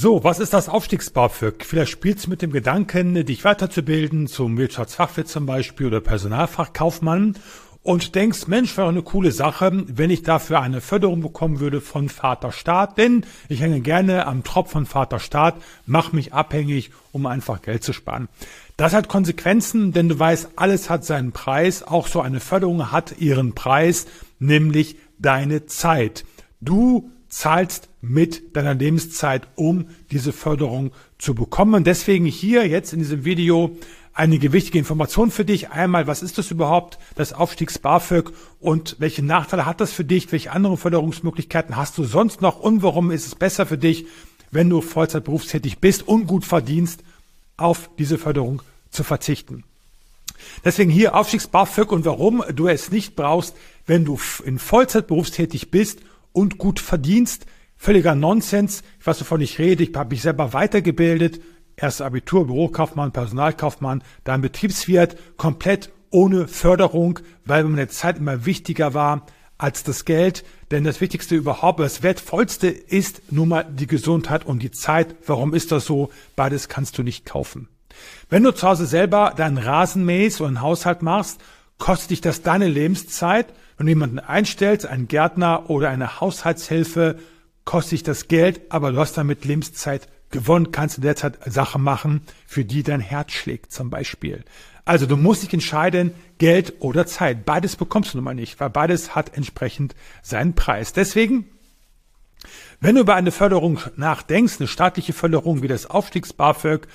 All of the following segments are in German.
So, was ist das Aufstiegs-BAföG? Vielleicht spielst du mit dem Gedanken, dich weiterzubilden, zum Wirtschaftsfachwirt zum Beispiel oder Personalfachkaufmann und denkst, Mensch, wäre eine coole Sache, wenn ich dafür eine Förderung bekommen würde von Vater Staat, denn ich hänge gerne am Tropf von Vater Staat, mache mich abhängig, um einfach Geld zu sparen. Das hat Konsequenzen, denn du weißt, alles hat seinen Preis, auch so eine Förderung hat ihren Preis, nämlich deine Zeit. Du zahlst mit deiner Lebenszeit, um diese Förderung zu bekommen. Und deswegen hier jetzt in diesem Video einige wichtige Informationen für dich. Einmal, was ist das überhaupt, das Aufstiegs-BAföG und welche Nachteile hat das für dich? Welche anderen Förderungsmöglichkeiten hast du sonst noch? Und warum ist es besser für dich, wenn du Vollzeit berufstätig bist und gut verdienst, auf diese Förderung zu verzichten? Deswegen hier Aufstiegs-BAföG und warum du es nicht brauchst, wenn du in Vollzeit berufstätig bist und gut verdienst. Völliger Nonsens. Ich weiß, wovon ich rede. Ich habe mich selber weitergebildet. Erst Abitur, Bürokaufmann, Personalkaufmann, dann Betriebswirt, komplett ohne Förderung, weil mir meine Zeit immer wichtiger war als das Geld. Denn das Wichtigste überhaupt, das Wertvollste ist nun mal die Gesundheit und die Zeit. Warum ist das so? Beides kannst du nicht kaufen. Wenn du zu Hause selber deinen Rasen mähst oder einen Haushalt machst, kostet dich das deine Lebenszeit. Wenn du jemanden einstellst, einen Gärtner oder eine Haushaltshilfe, kostet dich das Geld, aber du hast damit Lebenszeit gewonnen, kannst in der Zeit Sachen machen, für die dein Herz schlägt zum Beispiel. Also du musst dich entscheiden, Geld oder Zeit. Beides bekommst du nun mal nicht, weil beides hat entsprechend seinen Preis. Deswegen, wenn du über eine Förderung nachdenkst, eine staatliche Förderung wie das Aufstiegs-BAföG,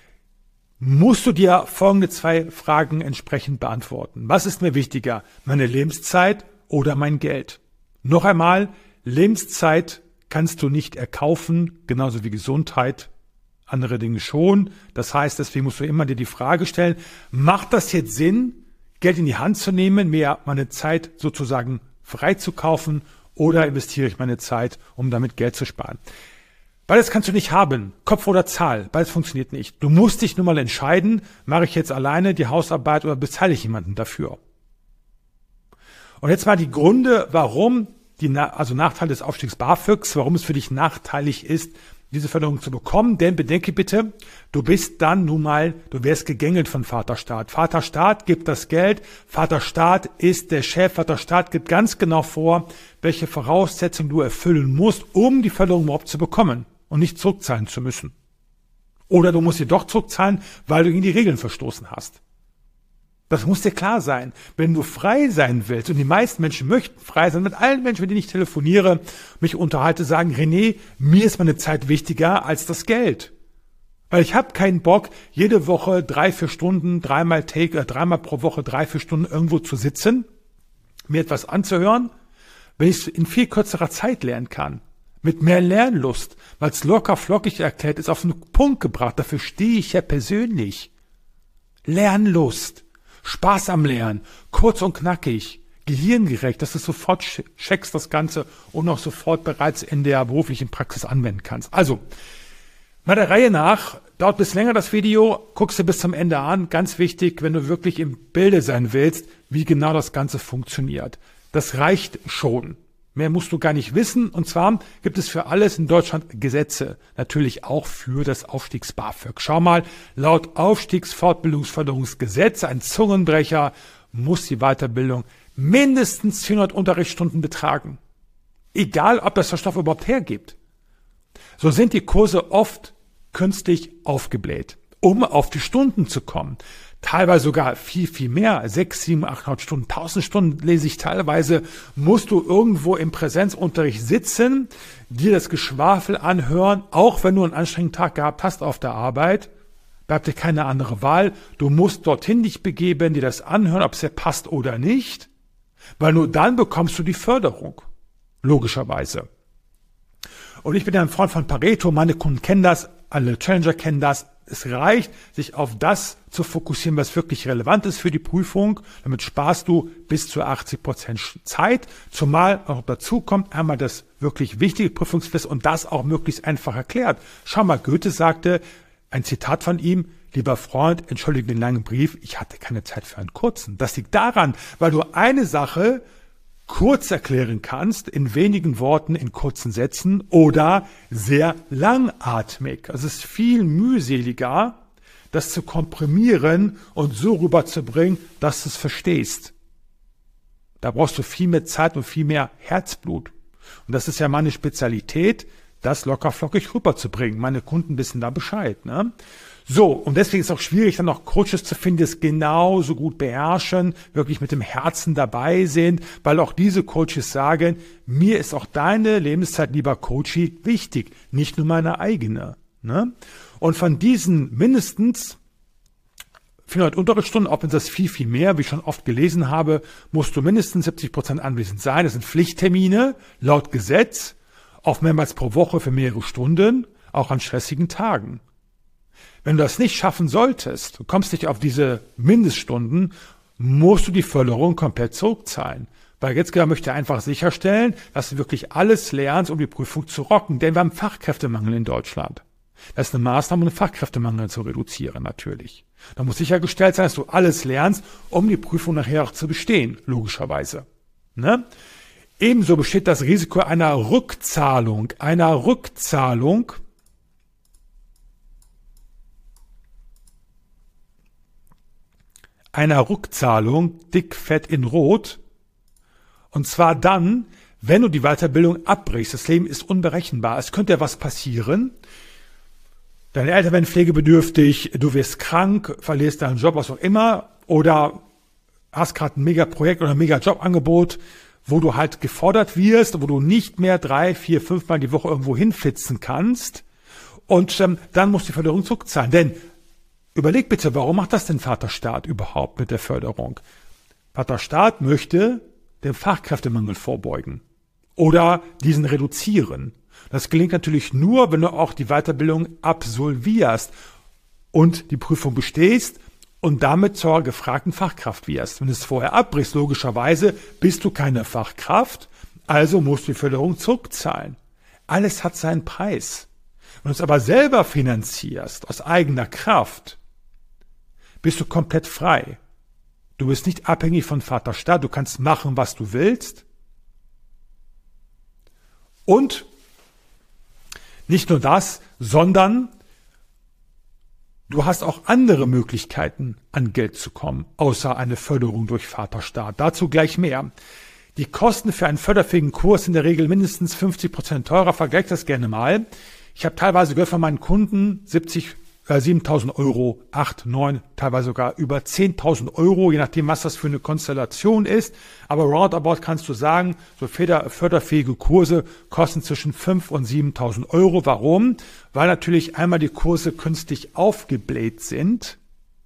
musst du dir folgende 2 Fragen entsprechend beantworten. Was ist mir wichtiger, meine Lebenszeit oder mein Geld? Noch einmal, Lebenszeit kannst du nicht erkaufen, genauso wie Gesundheit, andere Dinge schon. Das heißt, deswegen musst du immer dir die Frage stellen, macht das jetzt Sinn, Geld in die Hand zu nehmen, mir meine Zeit sozusagen freizukaufen oder investiere ich meine Zeit, um damit Geld zu sparen? Beides kannst du nicht haben, Kopf oder Zahl, beides funktioniert nicht. Du musst dich nun mal entscheiden, mache ich jetzt alleine die Hausarbeit oder bezahle ich jemanden dafür? Und jetzt mal die Gründe, warum Nachteil des Aufstiegs-BAföGs, warum es für dich nachteilig ist, diese Förderung zu bekommen. Denn bedenke bitte, du bist dann nun mal, du wirst gegängelt von Vater Staat. Vater Staat gibt das Geld, Vater Staat ist der Chef, Vater Staat gibt ganz genau vor, welche Voraussetzungen du erfüllen musst, um die Förderung überhaupt zu bekommen und nicht zurückzahlen zu müssen. Oder du musst sie doch zurückzahlen, weil du gegen die Regeln verstoßen hast. Das muss dir klar sein. Wenn du frei sein willst, und die meisten Menschen möchten frei sein, mit allen Menschen, mit denen ich telefoniere, mich unterhalte, sagen, René, mir ist meine Zeit wichtiger als das Geld. Weil ich habe keinen Bock, jede Woche 3-4 Stunden, dreimal pro Woche 3-4 Stunden irgendwo zu sitzen, mir etwas anzuhören, wenn ich es in viel kürzerer Zeit lernen kann. Mit mehr Lernlust, weil es locker flockig erklärt ist, auf den Punkt gebracht. Dafür stehe ich ja persönlich. Lernlust. Spaß am Lernen, kurz und knackig, gehirngerecht, dass du sofort checkst das Ganze und auch sofort bereits in der beruflichen Praxis anwenden kannst. Also, mal der Reihe nach, dauert bis länger das Video, guckst du bis zum Ende an. Ganz wichtig, wenn du wirklich im Bilde sein willst, wie genau das Ganze funktioniert. Das reicht schon. Mehr musst du gar nicht wissen. Und zwar gibt es für alles in Deutschland Gesetze. Natürlich auch für das Aufstiegs-BAföG. Schau mal, laut Aufstiegsfortbildungsförderungsgesetz, ein Zungenbrecher, muss die Weiterbildung mindestens 400 Unterrichtsstunden betragen. Egal, ob das der Stoff überhaupt hergibt. So sind die Kurse oft künstlich aufgebläht, um auf die Stunden zu kommen. Teilweise sogar viel, viel mehr, 6, 7, 800 Stunden, 1000 Stunden lese ich teilweise, musst du irgendwo im Präsenzunterricht sitzen, dir das Geschwafel anhören, auch wenn du einen anstrengenden Tag gehabt hast auf der Arbeit, bleibt dir keine andere Wahl, du musst dorthin dich begeben, dir das anhören, ob es dir passt oder nicht, weil nur dann bekommst du die Förderung, logischerweise. Und ich bin ja ein Freund von Pareto, meine Kunden kennen das, alle Challenger kennen das. Es reicht, sich auf das zu fokussieren, was wirklich relevant ist für die Prüfung. Damit sparst du bis zu 80% Zeit. Zumal auch dazu kommt einmal das wirklich wichtige Prüfungswissen und das auch möglichst einfach erklärt. Schau mal, Goethe sagte, ein Zitat von ihm, lieber Freund, entschuldige den langen Brief, ich hatte keine Zeit für einen kurzen. Das liegt daran, weil du eine Sache kurz erklären kannst, in wenigen Worten, in kurzen Sätzen oder sehr langatmig. Also es ist viel mühseliger, das zu komprimieren und so rüberzubringen, dass du es verstehst. Da brauchst du viel mehr Zeit und viel mehr Herzblut. Und das ist ja meine Spezialität, das lockerflockig rüberzubringen. Meine Kunden wissen da Bescheid, ne? So, und deswegen ist es auch schwierig, dann noch Coaches zu finden, die es genauso gut beherrschen, wirklich mit dem Herzen dabei sind, weil auch diese Coaches sagen, mir ist auch deine Lebenszeit, lieber Coachie, wichtig, nicht nur meine eigene, ne? Und von diesen mindestens 400 Unterrichtsstunden, auch wenn das viel, viel mehr, wie ich schon oft gelesen habe, musst du mindestens 70% anwesend sein. Das sind Pflichttermine, laut Gesetz, auch mehrmals pro Woche für mehrere Stunden, auch an stressigen Tagen. Wenn du das nicht schaffen solltest, du kommst nicht auf diese Mindeststunden, musst du die Förderung komplett zurückzahlen. Weil Gesetzgeber möchte einfach sicherstellen, dass du wirklich alles lernst, um die Prüfung zu rocken. Denn wir haben Fachkräftemangel in Deutschland. Das ist eine Maßnahme, um den Fachkräftemangel zu reduzieren, natürlich. Da muss sichergestellt sein, dass du alles lernst, um die Prüfung nachher auch zu bestehen, logischerweise. Ne? Ebenso besteht das Risiko einer Rückzahlung, dick, fett in Rot. Und zwar dann, wenn du die Weiterbildung abbrichst. Das Leben ist unberechenbar. Es könnte ja was passieren. Deine Eltern werden pflegebedürftig, du wirst krank, verlierst deinen Job, was auch immer, oder hast gerade ein Mega-Projekt oder ein Mega-Jobangebot, wo du halt gefordert wirst, wo du nicht mehr 3, 4, 5 Mal die Woche irgendwo hinflitzen kannst. Und dann musst du die Förderung zurückzahlen. Denn überleg bitte, warum macht das denn Vaterstaat überhaupt mit der Förderung? Vaterstaat möchte dem Fachkräftemangel vorbeugen oder diesen reduzieren. Das gelingt natürlich nur, wenn du auch die Weiterbildung absolvierst und die Prüfung bestehst und damit zur gefragten Fachkraft wirst. Wenn du es vorher abbrichst, logischerweise bist du keine Fachkraft, also musst du die Förderung zurückzahlen. Alles hat seinen Preis. Wenn du es aber selber finanzierst, aus eigener Kraft, bist du komplett frei. Du bist nicht abhängig von Vaterstaat, du kannst machen, was du willst. Und nicht nur das, sondern du hast auch andere Möglichkeiten, an Geld zu kommen, außer eine Förderung durch Vaterstaat. Dazu gleich mehr. Die Kosten für einen förderfähigen Kurs sind in der Regel mindestens 50% teurer. Vergleich das gerne mal. Ich habe teilweise gehört von meinen Kunden 7.000 Euro, 8, 9, teilweise sogar über 10.000 Euro, je nachdem, was das für eine Konstellation ist. Aber roundabout kannst du sagen, so förderfähige Kurse kosten zwischen 5.000 und 7.000 Euro. Warum? Weil natürlich einmal die Kurse künstlich aufgebläht sind,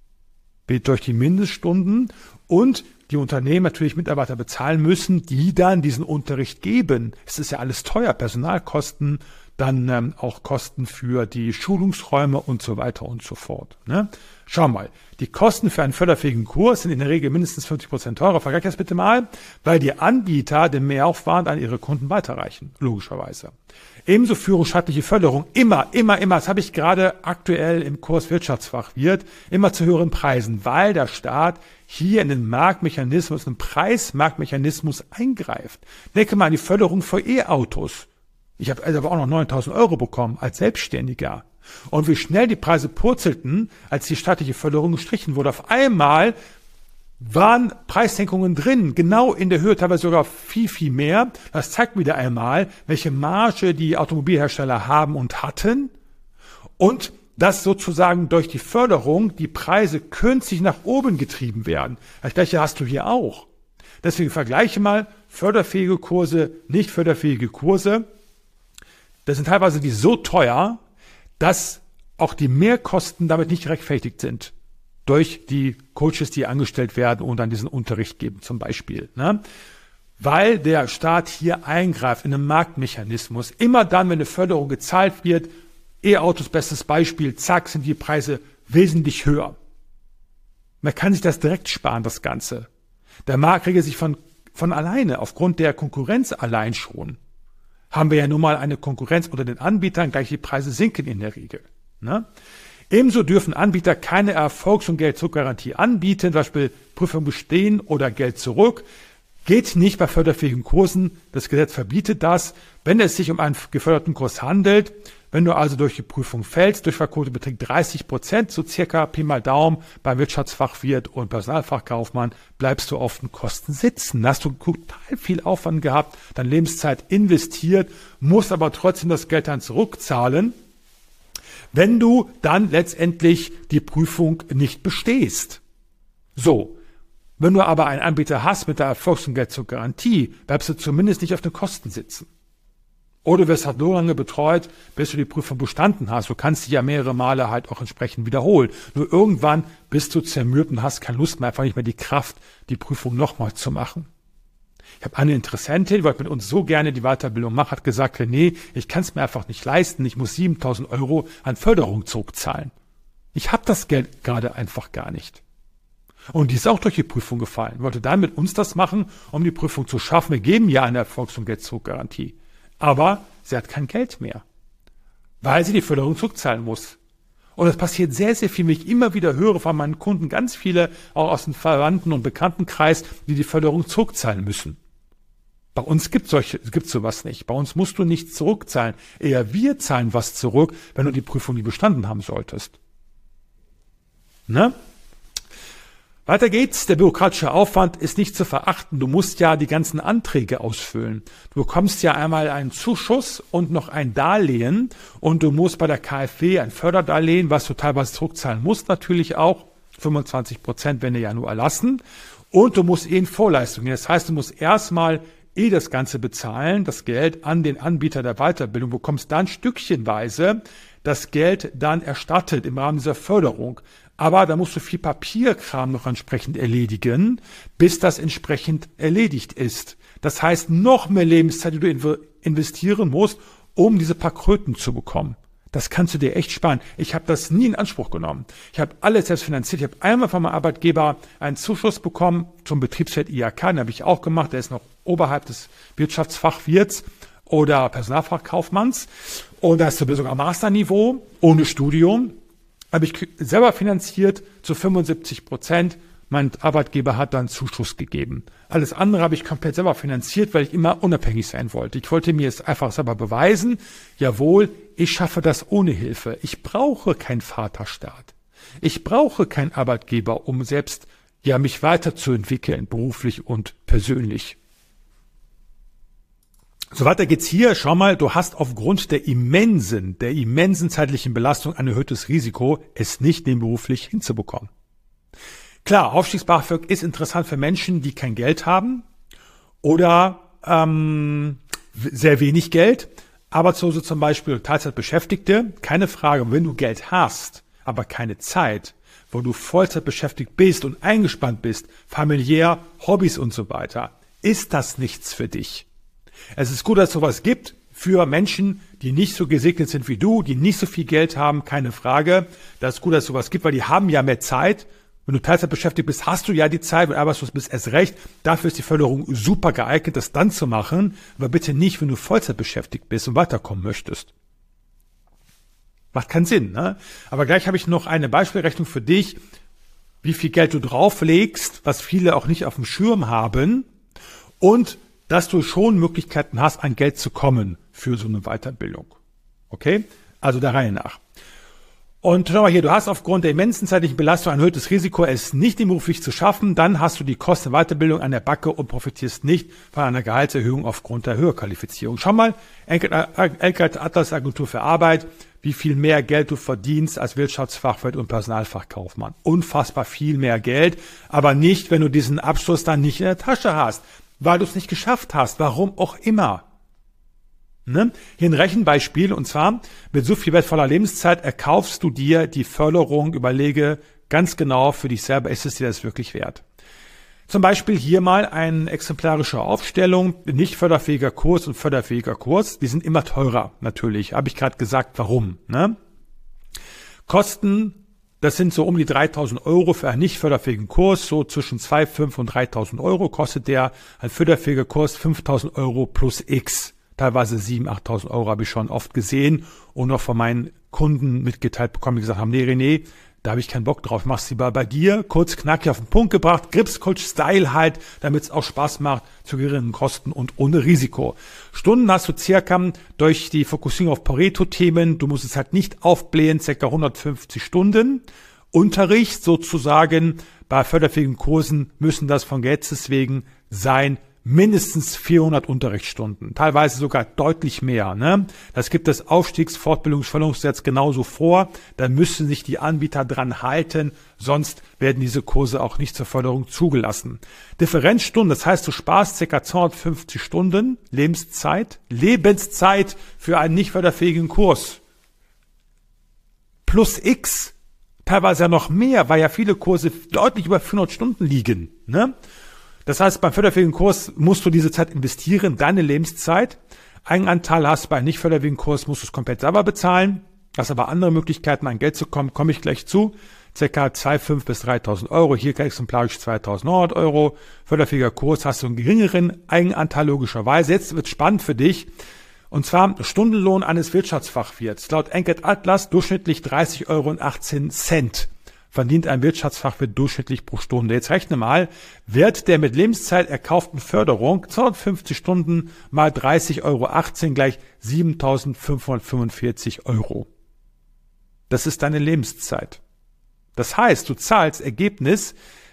durch die Mindeststunden, und die Unternehmen natürlich Mitarbeiter bezahlen müssen, die dann diesen Unterricht geben. Es ist ja alles teuer, Personalkosten, dann auch Kosten für die Schulungsräume und so weiter und so fort. Ne? Schau mal, die Kosten für einen förderfähigen Kurs sind in der Regel mindestens 50% teurer. Vergleich das bitte mal, weil die Anbieter den Mehraufwand an ihre Kunden weiterreichen, logischerweise. Ebenso führen staatliche Förderung immer, das habe ich gerade aktuell im Kurs Wirtschaftsfachwirt, immer zu höheren Preisen, weil der Staat hier in den Marktmechanismus, in den Preismarktmechanismus eingreift. Denke mal an die Förderung für E-Autos. Ich habe aber auch noch 9.000 Euro bekommen als Selbstständiger. Und wie schnell die Preise purzelten, als die staatliche Förderung gestrichen wurde. Auf einmal waren Preissenkungen drin, genau in der Höhe, teilweise sogar viel, viel mehr. Das zeigt wieder einmal, welche Marge die Automobilhersteller haben und hatten. Und dass sozusagen durch die Förderung die Preise künstlich nach oben getrieben werden. Das Gleiche hast du hier auch. Deswegen vergleiche mal förderfähige Kurse, nicht förderfähige Kurse. Das sind teilweise die so teuer, dass auch die Mehrkosten damit nicht gerechtfertigt sind. Durch die Coaches, die angestellt werden und dann diesen Unterricht geben zum Beispiel. Ne? Weil der Staat hier eingreift in den Marktmechanismus. Immer dann, wenn eine Förderung gezahlt wird, E-Autos, bestes Beispiel, zack, sind die Preise wesentlich höher. Man kann sich das direkt sparen, das Ganze. Der Markt regelt sich von alleine, aufgrund der Konkurrenz allein schon. Haben wir ja nun mal eine Konkurrenz unter den Anbietern, gleich die Preise sinken in der Regel. Ne? Ebenso dürfen Anbieter keine Erfolgs- und Geld-Zurück-Garantie anbieten, zum Beispiel Prüfung bestehen oder Geld zurück. Geht nicht bei förderfähigen Kursen. Das Gesetz verbietet das, wenn es sich um einen geförderten Kurs handelt. Wenn du also durch die Prüfung fällst, Durchfallquote beträgt 30%, so circa Pi mal Daumen, beim Wirtschaftsfachwirt und Personalfachkaufmann bleibst du auf den Kosten sitzen. Da hast du total viel Aufwand gehabt, deine Lebenszeit investiert, musst aber trotzdem das Geld dann zurückzahlen, wenn du dann letztendlich die Prüfung nicht bestehst. So, wenn du aber einen Anbieter hast mit der Erfolgs- und Geldzugarantie, bleibst du zumindest nicht auf den Kosten sitzen. Oder du wirst halt so lange betreut, bis du die Prüfung bestanden hast. Du kannst dich ja mehrere Male halt auch entsprechend wiederholen. Nur irgendwann bist du zermürbt und hast keine Lust mehr, einfach nicht mehr die Kraft, die Prüfung nochmal zu machen. Ich habe eine Interessentin, die wollte mit uns so gerne die Weiterbildung machen, hat gesagt, nee, ich kann es mir einfach nicht leisten. Ich muss 7.000 € an Förderung zurückzahlen. Ich habe das Geld gerade einfach gar nicht. Und die ist auch durch die Prüfung gefallen. Wollte dann mit uns das machen, um die Prüfung zu schaffen. Wir geben ja eine Erfolgs- und Geldzurückgarantie. Aber sie hat kein Geld mehr, weil sie die Förderung zurückzahlen muss. Und das passiert sehr, sehr viel, wie ich immer wieder höre von meinen Kunden, ganz viele auch aus dem Verwandten- und Bekanntenkreis, die Förderung zurückzahlen müssen. Bei uns gibt's sowas nicht. Bei uns musst du nichts zurückzahlen. Eher wir zahlen was zurück, wenn du die Prüfung nie bestanden haben solltest. Ne? Weiter geht's. Der bürokratische Aufwand ist nicht zu verachten. Du musst ja die ganzen Anträge ausfüllen. Du bekommst ja einmal einen Zuschuss und noch ein Darlehen und du musst bei der KfW ein Förderdarlehen, was du teilweise zurückzahlen musst, natürlich auch 25%, wenn ja nur erlassen. Und du musst in Vorleistungen. Das heißt, du musst erstmal das Ganze bezahlen, das Geld an den Anbieter der Weiterbildung, bekommst dann stückchenweise das Geld dann erstattet im Rahmen dieser Förderung. Aber da musst du viel Papierkram noch entsprechend erledigen, bis das entsprechend erledigt ist. Das heißt, noch mehr Lebenszeit, die du investieren musst, um diese paar Kröten zu bekommen. Das kannst du dir echt sparen. Ich habe das nie in Anspruch genommen. Ich habe alles selbst finanziert. Ich habe einmal von meinem Arbeitgeber einen Zuschuss bekommen zum Betriebswirt IHK. Den habe ich auch gemacht. Der ist noch oberhalb des Wirtschaftsfachwirts oder Personalfachkaufmanns. Und da ist sogar Masterniveau, ohne Studium. Habe ich selber finanziert zu 75%. Mein Arbeitgeber hat dann Zuschuss gegeben. Alles andere habe ich komplett selber finanziert, weil ich immer unabhängig sein wollte. Ich wollte mir es einfach selber beweisen, jawohl, ich schaffe das ohne Hilfe. Ich brauche keinen Vaterstaat. Ich brauche keinen Arbeitgeber, um selbst mich weiterzuentwickeln, beruflich und persönlich. So weiter geht's hier. Schau mal, du hast aufgrund der immensen zeitlichen Belastung ein erhöhtes Risiko, es nicht nebenberuflich hinzubekommen. Klar, Aufstiegs-BAföG ist interessant für Menschen, die kein Geld haben oder sehr wenig Geld, aber so zum Beispiel Teilzeitbeschäftigte, keine Frage, wenn du Geld hast, aber keine Zeit, wo du Vollzeit beschäftigt bist und eingespannt bist, familiär, Hobbys und so weiter, ist das nichts für dich. Es ist gut, dass es sowas gibt für Menschen, die nicht so gesegnet sind wie du, die nicht so viel Geld haben, keine Frage. Das ist gut, dass es sowas gibt, weil die haben ja mehr Zeit. Wenn du Teilzeit beschäftigt bist, hast du ja die Zeit, wenn du arbeitslos bist, erst recht. Dafür ist die Förderung super geeignet, das dann zu machen, aber bitte nicht, wenn du Vollzeit beschäftigt bist und weiterkommen möchtest. Macht keinen Sinn, ne? Aber gleich habe ich noch eine Beispielrechnung für dich, wie viel Geld du drauflegst, was viele auch nicht auf dem Schirm haben und dass du schon Möglichkeiten hast, an Geld zu kommen für so eine Weiterbildung. Okay? Also der Reihe nach. Und schau mal hier, du hast aufgrund der immensen zeitlichen Belastung ein erhöhtes Risiko, es nicht beruflich zu schaffen. Dann hast du die Kosten der Weiterbildung an der Backe und profitierst nicht von einer Gehaltserhöhung aufgrund der Höherqualifizierung. Schau mal, Eckert Atlas Agentur für Arbeit, wie viel mehr Geld du verdienst als Wirtschaftsfachwirt und Personalfachkaufmann. Unfassbar viel mehr Geld, aber nicht, wenn du diesen Abschluss dann nicht in der Tasche hast. Weil du es nicht geschafft hast, warum auch immer. Ne? Hier ein Rechenbeispiel, und zwar mit so viel wertvoller Lebenszeit erkaufst du dir die Förderung, überlege ganz genau für dich selber, ist es dir das wirklich wert? Zum Beispiel hier mal eine exemplarische Aufstellung, nicht förderfähiger Kurs und förderfähiger Kurs, die sind immer teurer, natürlich, habe ich gerade gesagt, warum. Ne? Kosten, das sind so um die 3.000 € für einen nicht förderfähigen Kurs, so zwischen 2.500 und 3.000 € kostet der. Ein förderfähiger Kurs 5.000 € plus X, teilweise 7.000, 8.000 € habe ich schon oft gesehen und noch von meinen Kunden mitgeteilt bekommen, die gesagt haben, nee René, Da habe ich keinen Bock drauf. Mach's lieber bei dir, kurz knackig auf den Punkt gebracht, Gripscoach-Style halt, damit es auch Spaß macht, zu geringen Kosten und ohne Risiko. Stunden hast du circa durch die Fokussierung auf Pareto-Themen, du musst es halt nicht aufblähen, circa 150 Stunden. Unterricht sozusagen, bei förderfähigen Kursen müssen das von Gesetzes wegen sein, mindestens 400 Unterrichtsstunden, teilweise sogar deutlich mehr. Ne? Das gibt das Aufstiegsfortbildungsförderungsgesetz genauso vor. Da müssen sich die Anbieter dran halten, sonst werden diese Kurse auch nicht zur Förderung zugelassen. Differenzstunden, das heißt, du sparst ca. 250 Stunden Lebenszeit für einen nicht förderfähigen Kurs. Plus X, teilweise ja noch mehr, weil ja viele Kurse deutlich über 400 Stunden liegen. Ne? Das heißt, beim förderfähigen Kurs musst du diese Zeit investieren, deine Lebenszeit. Eigenanteil hast du bei einem nicht förderfähigen Kurs, musst du es komplett selber bezahlen. Hast aber andere Möglichkeiten, an Geld zu kommen, komme ich gleich zu. Circa 2.500 bis 3.000 Euro, hier exemplarisch 2.900 Euro. Förderfähiger Kurs hast du einen geringeren Eigenanteil logischerweise. Jetzt wird spannend für dich. Und zwar Stundenlohn eines Wirtschaftsfachwirts. Laut Enquete Atlas durchschnittlich 30,18 Euro verdient ein Wirtschaftsfachwirt durchschnittlich pro Stunde. Jetzt rechne mal, Wert der mit Lebenszeit erkauften Förderung, 250 Stunden mal 30,18 Euro gleich 7.545 Euro. Das ist deine Lebenszeit. Das heißt, du zahlst Ergebnis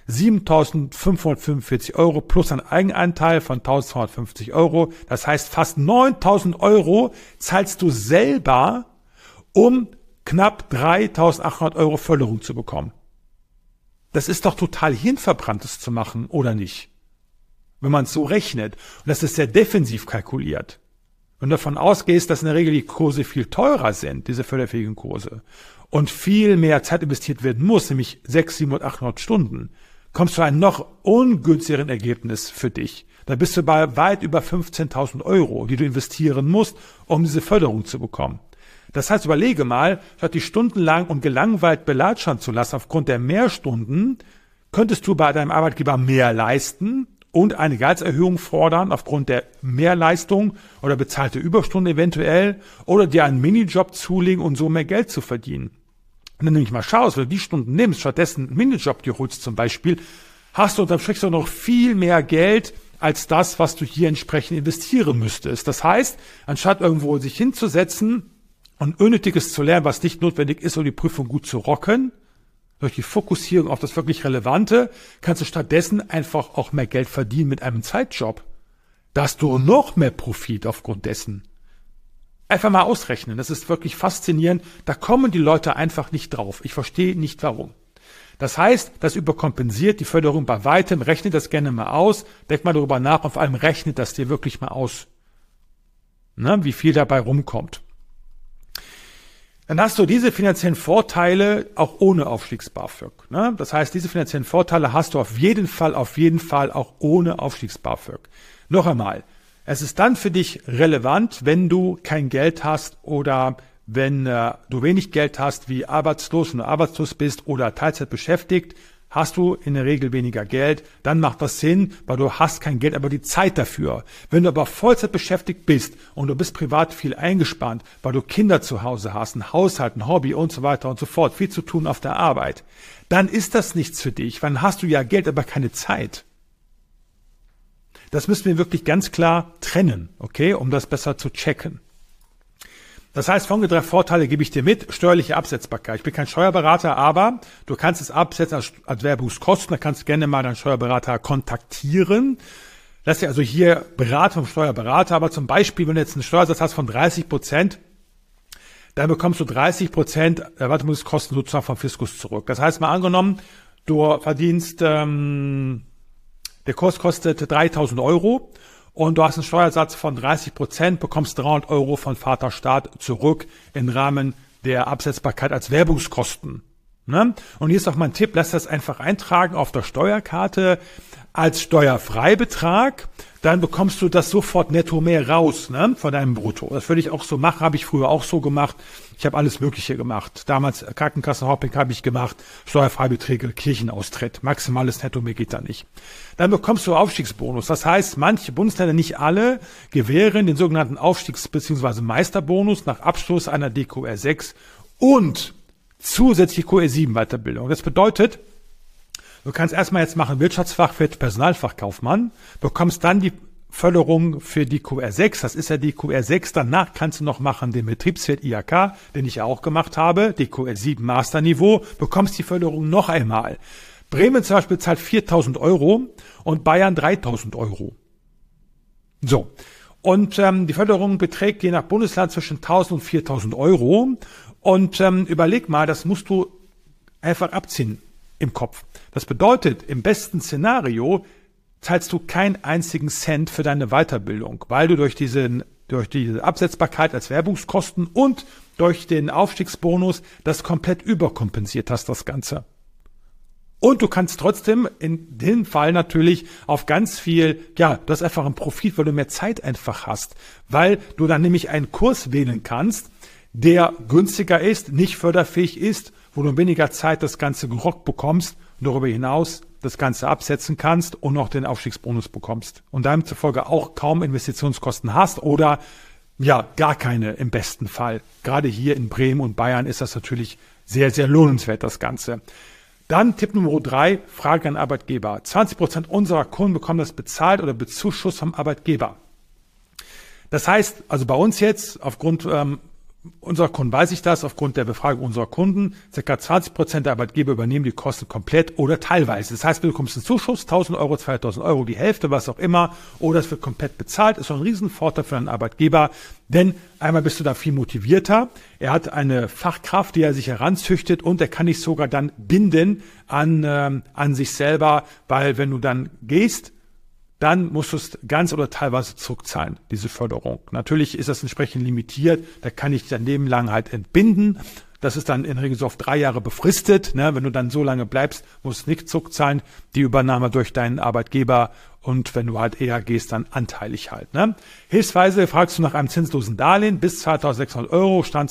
7.545 Euro plus ein Eigenanteil von 1.250 Euro. Das heißt, fast 9.000 Euro zahlst du selber, um knapp 3.800 Euro Förderung zu bekommen. Das ist doch total hirnverbrannt, das zu machen, oder nicht? Wenn man es so rechnet. Und das ist sehr defensiv kalkuliert. Wenn du davon ausgehst, dass in der Regel die Kurse viel teurer sind, diese förderfähigen Kurse, und viel mehr Zeit investiert werden muss, nämlich 600, 700, 800 Stunden, kommst du zu einem noch ungünstigeren Ergebnis für dich. Da bist du bei weit über 15.000 Euro, die du investieren musst, um diese Förderung zu bekommen. Das heißt, überlege mal, statt dich stundenlang und gelangweilt belatschern zu lassen aufgrund der Mehrstunden, könntest du bei deinem Arbeitgeber mehr leisten und eine Gehaltserhöhung fordern aufgrund der Mehrleistung oder bezahlte Überstunden eventuell oder dir einen Minijob zulegen und so mehr Geld zu verdienen. Wenn du nämlich mal schaust, wenn du die Stunden nimmst, stattdessen einen Minijob dir holst zum Beispiel, hast du unterm Strich noch viel mehr Geld als das, was du hier entsprechend investieren müsstest. Das heißt, anstatt irgendwo sich hinzusetzen und Unnötiges zu lernen, was nicht notwendig ist, um die Prüfung gut zu rocken, durch die Fokussierung auf das wirklich Relevante, kannst du stattdessen einfach auch mehr Geld verdienen mit einem Zeitjob. Da hast du noch mehr Profit aufgrund dessen. Einfach mal ausrechnen, das ist wirklich faszinierend. Da kommen die Leute einfach nicht drauf. Ich verstehe nicht warum. Das heißt, das überkompensiert die Förderung bei weitem. Rechnet das gerne mal aus, denk mal darüber nach und vor allem rechnet das dir wirklich mal aus, wie viel dabei rumkommt. Dann hast du diese finanziellen Vorteile auch ohne Aufstiegs-BAföG. Das heißt, diese finanziellen Vorteile hast du auf jeden Fall auch ohne Aufstiegs-BAföG. Noch einmal, es ist dann für dich relevant, wenn du kein Geld hast oder wenn du wenig Geld hast, wie arbeitslos, wenn du arbeitslos bist oder Teilzeit beschäftigt, hast du in der Regel weniger Geld, dann macht das Sinn, weil du hast kein Geld, aber die Zeit dafür. Wenn du aber Vollzeit beschäftigt bist und du bist privat viel eingespannt, weil du Kinder zu Hause hast, ein Haushalt, ein Hobby und so weiter und so fort, viel zu tun auf der Arbeit, dann ist das nichts für dich, weil dann hast du ja Geld, aber keine Zeit. Das müssen wir wirklich ganz klar trennen, okay, um das besser zu checken. Das heißt, folgende 3 Vorteile gebe ich dir mit. Steuerliche Absetzbarkeit. Ich bin kein Steuerberater, aber du kannst es absetzen als Werbungskosten. Da kannst du gerne mal deinen Steuerberater kontaktieren. Lass dir also hier beraten vom Steuerberater. Aber zum Beispiel, wenn du jetzt einen Steuersatz hast von 30%, dann bekommst du 30% Erwartungskosten sozusagen vom Fiskus zurück. Das heißt, mal angenommen, du verdienst, der Kurs kostet 3.000 Euro. Und du hast einen Steuersatz von 30%, bekommst 300 Euro von Vaterstaat zurück im Rahmen der Absetzbarkeit als Werbungskosten. Und hier ist auch mein Tipp, lass das einfach eintragen auf der Steuerkarte als Steuerfreibetrag. Dann bekommst du das sofort netto mehr raus von deinem Brutto. Das würde ich auch so machen, habe ich früher auch so gemacht. Ich habe alles Mögliche gemacht. Damals Krankenkassenhopping habe ich gemacht, Steuerfreibeträge, Kirchenaustritt. Maximales Netto, mehr geht da nicht. Dann bekommst du Aufstiegsbonus. Das heißt, manche Bundesländer, nicht alle, gewähren den sogenannten Aufstiegs- bzw. Meisterbonus nach Abschluss einer DQR 6 und zusätzliche QR7 Weiterbildung. Das bedeutet, du kannst erstmal jetzt machen Wirtschaftsfachwirt, Personalfachkaufmann, bekommst dann die Förderung für die QR6, das ist ja die QR6, danach kannst du noch machen den Betriebswirt IHK, den ich ja auch gemacht habe, die QR7 Masterniveau, bekommst die Förderung noch einmal. Bremen zum Beispiel zahlt 4.000 € und Bayern 3.000 €. So, und die Förderung beträgt je nach Bundesland zwischen 1.000 und 4.000 € und überleg mal, das musst du einfach abziehen im Kopf. Das bedeutet, im besten Szenario zahlst du keinen einzigen Cent für deine Weiterbildung, weil du durch diese Absetzbarkeit als Werbungskosten und durch den Aufstiegsbonus das komplett überkompensiert hast, das Ganze. Und du kannst trotzdem in dem Fall natürlich auf ganz viel, ja, du hast einfach einen Profit, weil du mehr Zeit einfach hast, weil du dann nämlich einen Kurs wählen kannst, der günstiger ist, nicht förderfähig ist, wo du in weniger Zeit das Ganze gerockt bekommst und darüber hinaus das Ganze absetzen kannst und noch den Aufstiegsbonus bekommst und demzufolge auch kaum Investitionskosten hast oder ja, gar keine im besten Fall. Gerade hier in Bremen und Bayern ist das natürlich sehr, sehr lohnenswert, das Ganze. Dann Tipp Nummer 3, Frage an Arbeitgeber. 20% unserer Kunden bekommen das bezahlt oder bezuschusst vom Arbeitgeber. Das heißt, also bei uns jetzt, aufgrund unserer Kunden weiß ich das, aufgrund der Befragung unserer Kunden, ca. 20% der Arbeitgeber übernehmen die Kosten komplett oder teilweise. Das heißt, du bekommst einen Zuschuss, 1.000 €, 2.000 €, die Hälfte, was auch immer, oder es wird komplett bezahlt. Ist schon ein Riesenvorteil für einen Arbeitgeber, denn einmal bist du da viel motivierter. Er hat eine Fachkraft, die er sich heranzüchtet und er kann dich sogar dann binden an sich selber, weil wenn du dann gehst, dann musst du es ganz oder teilweise zurückzahlen, diese Förderung. Natürlich ist das entsprechend limitiert, da kann ich dein Leben lang halt entbinden. Das ist dann in der Regel so auf 3 Jahre befristet. Ne? Wenn du dann so lange bleibst, musst du nicht zurückzahlen, die Übernahme durch deinen Arbeitgeber und wenn du halt eher gehst, dann anteilig halt. Ne? Hilfsweise fragst du nach einem zinslosen Darlehen bis 2.600 €, Stand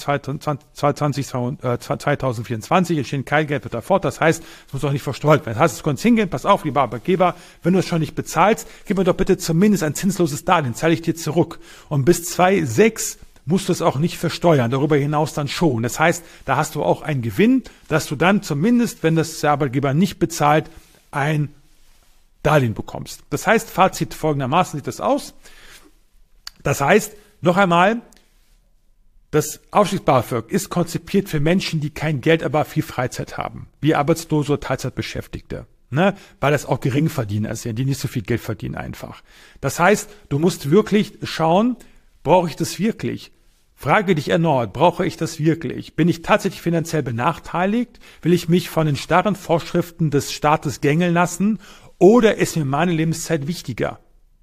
2024, entstehen kein Geld wird fort. Das heißt, es muss auch nicht versteuert werden. Das heißt, du kannst hingehen, pass auf, lieber Arbeitgeber, wenn du es schon nicht bezahlst, gib mir doch bitte zumindest ein zinsloses Darlehen, zahle ich dir zurück. Und bis 2.6 musst du es auch nicht versteuern, darüber hinaus dann schon. Das heißt, da hast du auch einen Gewinn, dass du dann zumindest, wenn das der Arbeitgeber nicht bezahlt, ein Darlehen bekommst. Das heißt, Fazit folgendermaßen sieht das aus. Das heißt, noch einmal, das Aufstiegs-BAföG ist konzipiert für Menschen, die kein Geld, aber viel Freizeit haben, wie Arbeitslose oder Teilzeitbeschäftigte. Ne? Weil das auch Geringverdiener sind, die nicht so viel Geld verdienen einfach. Das heißt, du musst wirklich schauen, brauche ich das wirklich? Frage dich erneut, brauche ich das wirklich? Bin ich tatsächlich finanziell benachteiligt? Will ich mich von den starren Vorschriften des Staates gängeln lassen? Oder ist mir meine Lebenszeit wichtiger?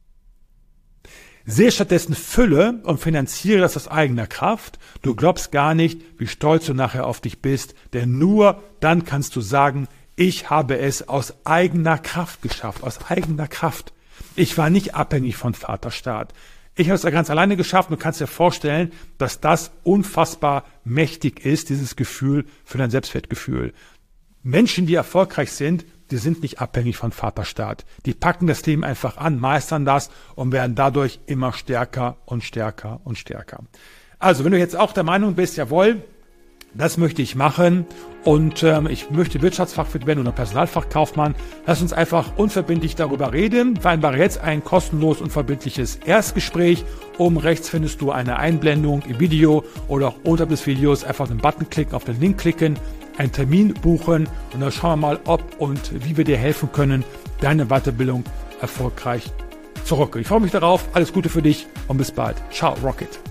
Sehe stattdessen Fülle und finanziere das aus eigener Kraft. Du glaubst gar nicht, wie stolz du nachher auf dich bist, denn nur dann kannst du sagen, ich habe es aus eigener Kraft geschafft, aus eigener Kraft. Ich war nicht abhängig von Vaterstaat. Ich habe es ja ganz alleine geschafft und du kannst dir vorstellen, dass das unfassbar mächtig ist, dieses Gefühl für dein Selbstwertgefühl. Menschen, die erfolgreich sind, die sind nicht abhängig von Vaterstaat. Die packen das Leben einfach an, meistern das und werden dadurch immer stärker und stärker und stärker. Also, wenn du jetzt auch der Meinung bist, jawohl, das möchte ich machen und ich möchte Wirtschaftsfachwirt werden oder Personalfachkaufmann, lass uns einfach unverbindlich darüber reden. Vereinbare jetzt ein kostenlos unverbindliches Erstgespräch. Oben rechts findest du eine Einblendung im Video oder auch unterhalb des Videos einfach auf den Button klicken, auf den Link klicken, einen Termin buchen und dann schauen wir mal, ob und wie wir dir helfen können, deine Weiterbildung erfolgreich zu rocken. Ich freue mich darauf, alles Gute für dich und bis bald. Ciao, Rocket.